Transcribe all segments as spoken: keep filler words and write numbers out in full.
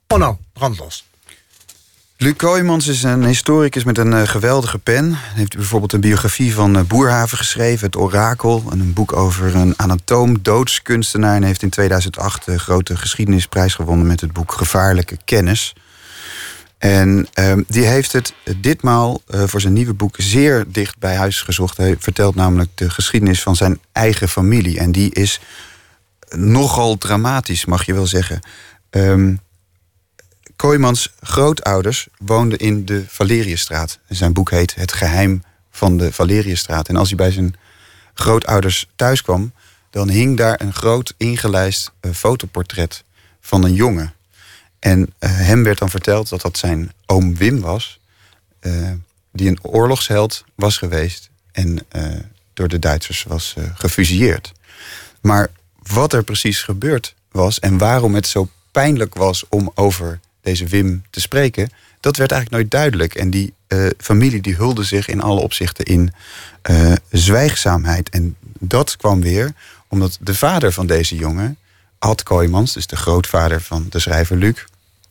Oh nou, brandlos. Luc Kooijmans is een historicus met een uh, geweldige pen. Hij heeft bijvoorbeeld een biografie van uh, Boerhaave geschreven, Het Orakel. En een boek over een anatoom, doodskunstenaar. En heeft in tweeduizend acht de grote geschiedenisprijs gewonnen met het boek Gevaarlijke Kennis. En uh, die heeft het ditmaal uh, voor zijn nieuwe boek zeer dicht bij huis gezocht. Hij vertelt namelijk de geschiedenis van zijn eigen familie. En die is nogal dramatisch, mag je wel zeggen. Um, Kooijmans' grootouders woonden in de Valeriusstraat. Zijn boek heet Het geheim van de Valeriusstraat. En als hij bij zijn grootouders thuis kwam, dan hing daar een groot ingelijst uh, fotoportret van een jongen. En uh, hem werd dan verteld dat dat zijn oom Wim was, uh, die een oorlogsheld was geweest en uh, door de Duitsers was uh, gefusilleerd. Maar wat er precies gebeurd was en waarom het zo pijnlijk was om over deze Wim te spreken, dat werd eigenlijk nooit duidelijk. En die uh, familie die hulde zich in alle opzichten in uh, zwijgzaamheid. En dat kwam weer omdat de vader van deze jongen, Ad Kooijmans, dus de grootvader van de schrijver Luc,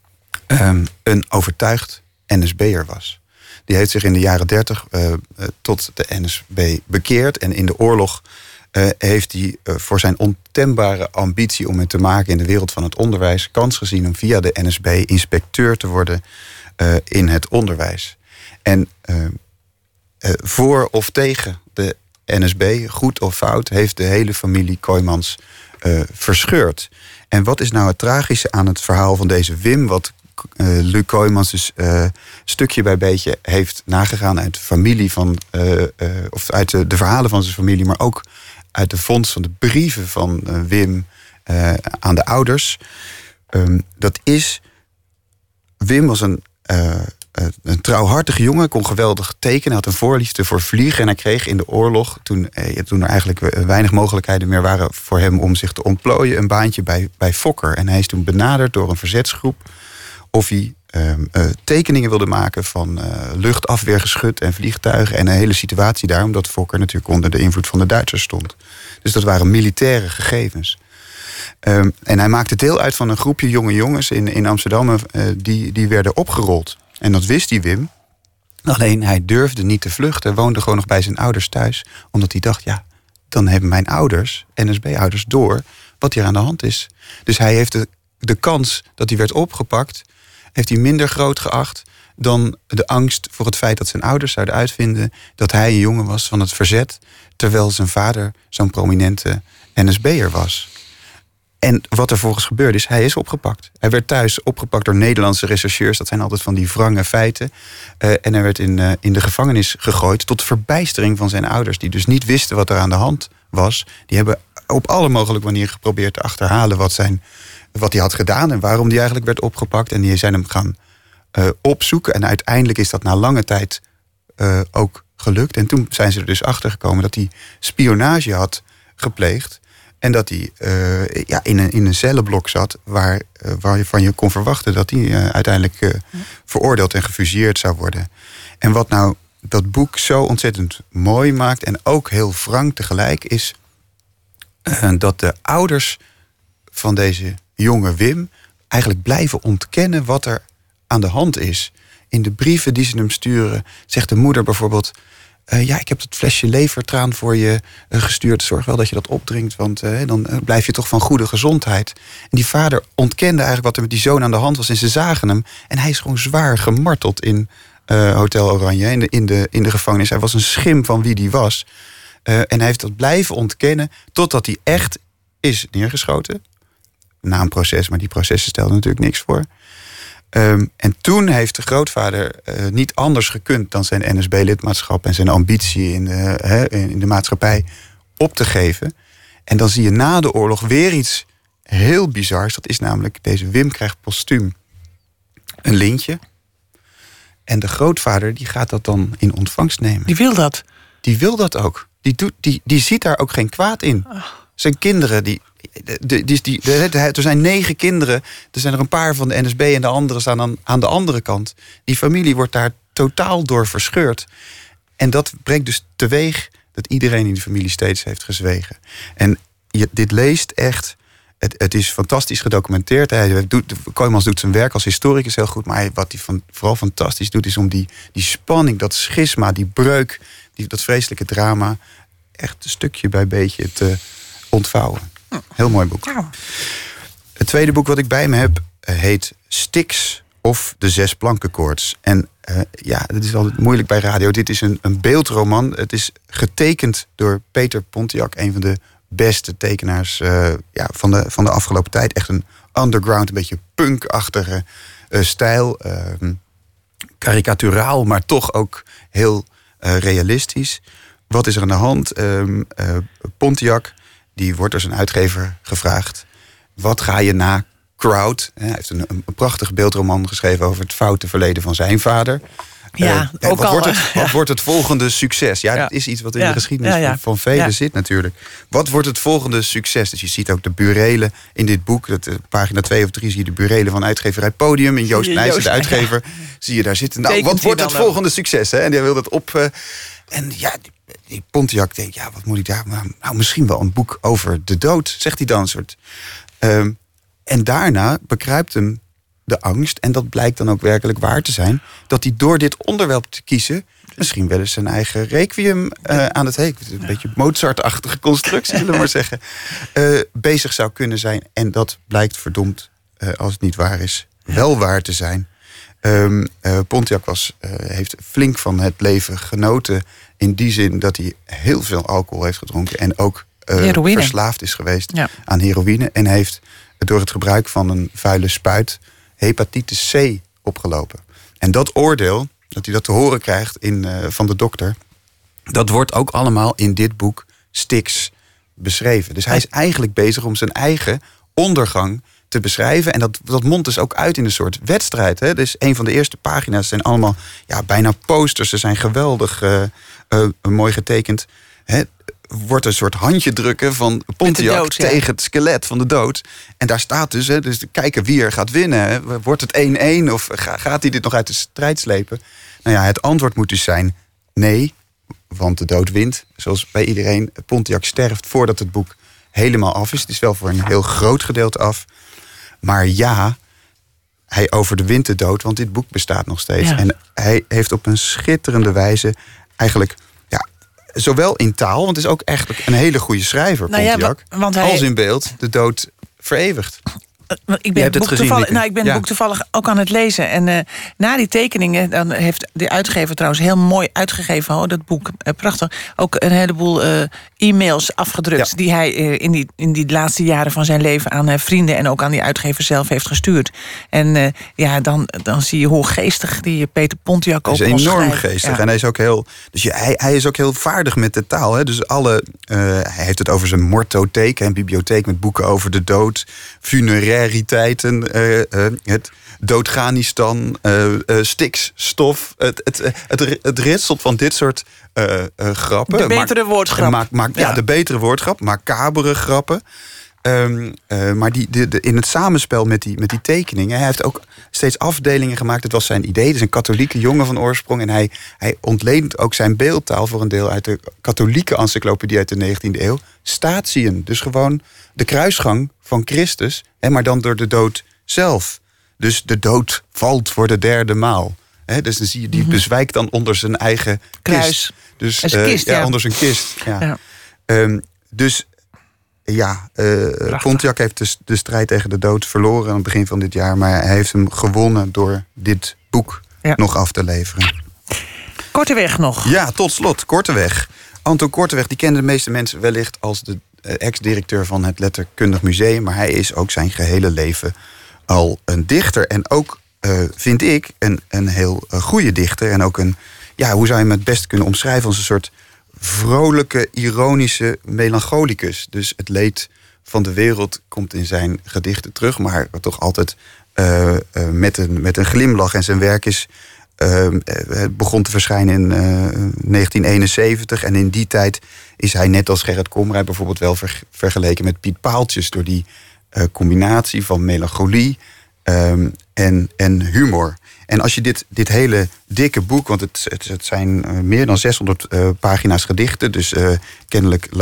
um, een overtuigd N S B'er was. Die heeft zich in de jaren dertig uh, uh, tot de N S B bekeerd. En in de oorlog uh, heeft hij uh, voor zijn ontembare ambitie om het te maken in de wereld van het onderwijs kans gezien om via de N S B inspecteur te worden uh, in het onderwijs. En uh, uh, voor of tegen de N S B, goed of fout, heeft de hele familie Kooijmans uh, verscheurd. En wat is nou het tragische aan het verhaal van deze Wim, wat Uh, Luc Kooijmans dus uh, stukje bij beetje heeft nagegaan uit de familie van, uh, uh, of uit de, de verhalen van zijn familie, maar ook uit de fonds van de brieven van uh, Wim uh, aan de ouders. Um, dat is, Wim was een, uh, een trouwhartige jongen, kon geweldig tekenen, had een voorliefde voor vliegen en hij kreeg in de oorlog, toen, uh, toen er eigenlijk weinig mogelijkheden meer waren voor hem om zich te ontplooien, een baantje bij, bij Fokker. En hij is toen benaderd door een verzetsgroep of hij uh, uh, tekeningen wilde maken van uh, luchtafweergeschut en vliegtuigen en een hele situatie daar, omdat Fokker natuurlijk onder de invloed van de Duitsers stond. Dus dat waren militaire gegevens. Um, en hij maakte deel uit van een groepje jonge jongens in, in Amsterdam, uh, die, die werden opgerold. En dat wist die Wim. Alleen hij durfde niet te vluchten, woonde gewoon nog bij zijn ouders thuis, omdat hij dacht, ja, dan hebben mijn ouders, N S B-ouders, door wat hier aan de hand is. Dus hij heeft de, de kans dat hij werd opgepakt, heeft hij minder groot geacht dan de angst voor het feit dat zijn ouders zouden uitvinden dat hij een jongen was van het verzet, terwijl zijn vader zo'n prominente N S B'er was. En wat er volgens gebeurde is, hij is opgepakt. Hij werd thuis opgepakt door Nederlandse rechercheurs. Dat zijn altijd van die wrange feiten. Uh, en hij werd in, uh, in de gevangenis gegooid tot verbijstering van zijn ouders, die dus niet wisten wat er aan de hand was. Die hebben op alle mogelijke manieren geprobeerd te achterhalen wat zijn wat hij had gedaan en waarom hij eigenlijk werd opgepakt. En die zijn hem gaan uh, opzoeken. En uiteindelijk is dat na lange tijd uh, ook gelukt. En toen zijn ze er dus achter gekomen dat hij spionage had gepleegd. En dat hij uh, ja, in, een, in een cellenblok zat waar, uh, waarvan je kon verwachten dat hij uh, uiteindelijk uh, veroordeeld en gefusilleerd zou worden. En wat nou dat boek zo ontzettend mooi maakt en ook heel wrang tegelijk is uh, dat de ouders van deze jonge Wim eigenlijk blijven ontkennen wat er aan de hand is. In de brieven die ze hem sturen zegt de moeder bijvoorbeeld, Uh, ja, ik heb dat flesje levertraan voor je uh, gestuurd. Zorg wel dat je dat opdrinkt, want uh, dan uh, blijf je toch van goede gezondheid. En die vader ontkende eigenlijk wat er met die zoon aan de hand was. En ze zagen hem. En hij is gewoon zwaar gemarteld in uh, Hotel Oranje, in de, in, de, in de gevangenis. Hij was een schim van wie die was. Uh, en hij heeft dat blijven ontkennen totdat hij echt is neergeschoten. Na een proces, maar die processen stelden natuurlijk niks voor. Um, en toen heeft de grootvader uh, niet anders gekund dan zijn N S B-lidmaatschap en zijn ambitie in de, he, in de maatschappij op te geven. En dan zie je na de oorlog weer iets heel bizars. Dat is namelijk, deze Wim krijgt postuum een lintje. En de grootvader die gaat dat dan in ontvangst nemen. Die wil dat? Die wil dat ook. Die, doet, die, die ziet daar ook geen kwaad in. Oh. Zijn kinderen, die, die, die, die, er zijn negen kinderen. Er zijn er een paar van de N S B en de anderen staan aan, aan de andere kant. Die familie wordt daar totaal door verscheurd. En dat brengt dus teweeg dat iedereen in de familie steeds heeft gezwegen. En je, dit leest echt het, het is fantastisch gedocumenteerd. Hij doet, Kooijmans doet zijn werk als historicus heel goed. Maar hij, wat hij van, vooral fantastisch doet, is om die, die spanning, dat schisma, die breuk, die, dat vreselijke drama, echt stukje bij beetje te ontvouwen. Heel mooi boek. Ja. Het tweede boek wat ik bij me heb heet Styx of de Zes Plankenkoorts. En uh, ja, het is altijd moeilijk bij radio. Dit is een, een beeldroman. Het is getekend door Peter Pontiac, een van de beste tekenaars uh, ja, van, de, van de afgelopen tijd. Echt een underground, een beetje punkachtige uh, stijl. Uh, karikaturaal, maar toch ook heel uh, realistisch. Wat is er aan de hand? Uh, uh, Pontiac, die wordt door zijn uitgever gevraagd: wat ga je na Crowd? Hij heeft een, een prachtig beeldroman geschreven over het foute verleden van zijn vader. Ja, uh, ook wat, al, wordt het, ja. wat wordt het volgende succes? Ja, ja. dat is iets wat in ja. de geschiedenis ja, ja. van, van velen ja. zit natuurlijk. Wat wordt het volgende succes? Dus je ziet ook de burelen in dit boek. Dat, uh, pagina twee of drie zie je de burelen van uitgeverij Podium. En Joost Nijssen, de uitgever, ja. zie je daar zitten. Nou, Tekent wat wordt het dan volgende succes? Hè? En die wil dat op... Uh, en ja, die, die Pontiac denkt, ja, wat moet ik daar... Nou, misschien wel een boek over de dood, zegt hij dan. Een soort. Um, en daarna bekruipt hem de angst, en dat blijkt dan ook werkelijk waar te zijn, dat hij door dit onderwerp te kiezen misschien wel eens zijn eigen requiem uh, aan het heen, een beetje Mozart-achtige constructie, zullen we maar zeggen, uh, bezig zou kunnen zijn. En dat blijkt verdomd, uh, als het niet waar is, wel waar te zijn. Um, uh, Pontiac was, uh, heeft flink van het leven genoten, in die zin dat hij heel veel alcohol heeft gedronken en ook uh, verslaafd is geweest ja. aan heroïne, en heeft door het gebruik van een vuile spuit hepatitis C opgelopen. En dat oordeel, dat hij dat te horen krijgt in, uh, van de dokter, dat wordt ook allemaal in dit boek Styx beschreven. Dus hij is eigenlijk bezig om zijn eigen ondergang te beschrijven. En dat, dat mondt dus ook uit in een soort wedstrijd. Hè? Dus een van de eerste pagina's zijn allemaal ja, bijna posters. Ze zijn geweldig uh, uh, mooi getekend. Hè? Wordt een soort handje drukken van Pontiac dood, ja. tegen het skelet van de dood. En daar staat dus, hè, dus kijken wie er gaat winnen. Hè. Wordt het één-één of gaat hij dit nog uit de strijd slepen? Nou ja, het antwoord moet dus zijn nee, want de dood wint. Zoals bij iedereen, Pontiac sterft voordat het boek helemaal af is. Het is wel voor een heel groot gedeelte af. Maar ja, hij overwint de dood, want dit boek bestaat nog steeds. Ja. En hij heeft op een schitterende wijze eigenlijk, zowel in taal, want het is ook echt een hele goede schrijver, nou Pontiac, ja, want hij, als in beeld de dood vereeuwigt. Ik ben, het boek, gezien, toevallig, nou, ik ben ja. het boek toevallig ook aan het lezen. En uh, na die tekeningen, dan heeft de uitgever trouwens heel mooi uitgegeven, hoor, dat boek. Uh, prachtig. Ook een heleboel uh, e-mails afgedrukt, ja. die hij uh, in, die, in die laatste jaren van zijn leven aan uh, vrienden en ook aan die uitgever zelf heeft gestuurd. En uh, ja, dan, dan zie je hoe geestig die Peter Pontiac ook is. Hij is enorm schrijven. geestig. Ja. En hij is ook heel. Dus je, hij, hij is ook heel vaardig met de taal. Hè? Dus alle. Uh, hij heeft het over zijn mortotheek, een bibliotheek met boeken over de dood, funerariteiten, uh, uh, het doodganistan, uh, uh, stikstof. Het, het, het, het, het ritselt van dit soort uh, uh, grappen. De betere maar, woordgrap. Maar, maar, ja, ja, de betere woordgrap. Macabere grappen. Um, uh, maar die, de, de, in het samenspel met die, met die tekeningen, hij heeft ook steeds afdelingen gemaakt. Het was zijn idee. Het is een katholieke jongen van oorsprong. En hij, hij ontleent ook zijn beeldtaal voor een deel uit de katholieke encyclopedie uit de negentiende eeuw. Statieën. Dus gewoon de kruisgang van Christus. Hè, maar dan door de dood zelf. Dus de dood valt voor de derde maal. He, dus dan zie je, die mm-hmm. bezwijkt dan onder zijn eigen kruis. Kist. Dus, uh, kist, ja, ja. onder zijn kist. Ja. Ja. Um, dus ja, uh, Pontiac heeft de, de strijd tegen de dood verloren aan het begin van dit jaar. Maar hij heeft hem gewonnen door dit boek ja. nog af te leveren. Korteweg nog. Ja, tot slot, Korteweg. Anton Korteweg, die kennen de meeste mensen wellicht als de uh, ex-directeur van het Letterkundig Museum. Maar hij is ook zijn gehele leven al een dichter. En ook, uh, vind ik, een, een heel uh, goede dichter. En ook een, ja, hoe zou je hem het best kunnen omschrijven als een soort vrolijke, ironische melancholicus. Dus het leed van de wereld komt in zijn gedichten terug, maar toch altijd uh, uh, met, een, met een glimlach. En zijn werk is uh, het begon te verschijnen in uh, negentien eenenzeventig. En in die tijd is hij net als Gerrit Komrij bijvoorbeeld wel ver, vergeleken met Piet Paaltjes door die uh, combinatie van melancholie um, en, en humor. En als je dit, dit hele dikke boek, want het, het, het zijn meer dan zeshonderd uh, pagina's gedichten, dus uh, kennelijk laat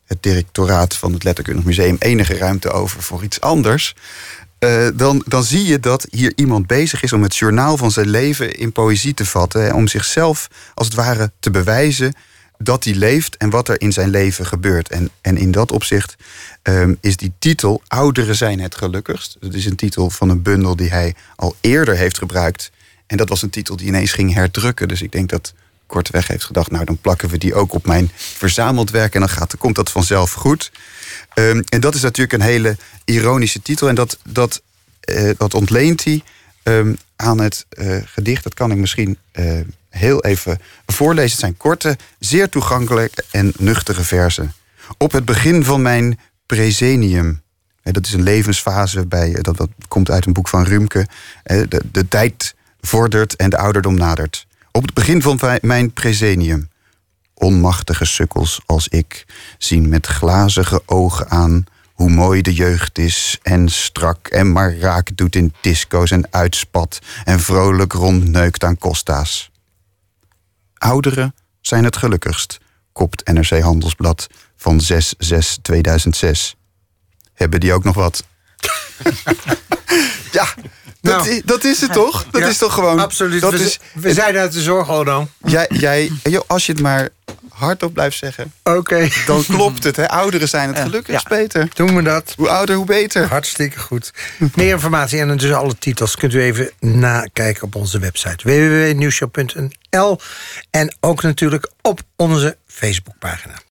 het directoraat van het Letterkundig Museum enige ruimte over voor iets anders. Uh, dan, dan zie je dat hier iemand bezig is om het journaal van zijn leven in poëzie te vatten. Hè, om zichzelf als het ware te bewijzen dat hij leeft en wat er in zijn leven gebeurt. En, en in dat opzicht um, is die titel Ouderen zijn het gelukkigst. Dat is een titel van een bundel die hij al eerder heeft gebruikt. En dat was een titel die ineens ging herdrukken. Dus ik denk dat Korteweg heeft gedacht, nou dan plakken we die ook op mijn verzameld werk en dan gaat, komt dat vanzelf goed. Um, en dat is natuurlijk een hele ironische titel. En dat, dat, uh, dat ontleent hij um, aan het uh, gedicht. Dat kan ik misschien uh, heel even voorlezen. Het zijn korte, zeer toegankelijke en nuchtere verzen. Op het begin van mijn presenium. Uh, dat is een levensfase, bij, uh, dat, dat komt uit een boek van Rümke. Uh, de, de tijd vordert en de ouderdom nadert. Op het begin van mijn presenium. Onmachtige sukkels als ik zien met glazige ogen aan hoe mooi de jeugd is en strak en maar raak doet in disco's en uitspat en vrolijk rondneukt aan Costa's. Ouderen zijn het gelukkigst, kopt N R C Handelsblad van zes zes tweeduizend zes. Hebben die ook nog wat? Ja, dat, nou, is, dat is het toch? Dat ja, is toch gewoon... Absoluut. Dat we, is, we zijn uit de zorg, Odo. Jij, jij, joh, als je het maar hardop blijft zeggen, okay. dan klopt het. Hè? Ouderen zijn het gelukkigst, ja. Beter. Doen we dat. Hoe ouder, hoe beter. Hartstikke goed. Meer informatie en dus alle titels kunt u even nakijken op onze website w w w punt nieuwshow punt n l en ook natuurlijk op onze Facebookpagina.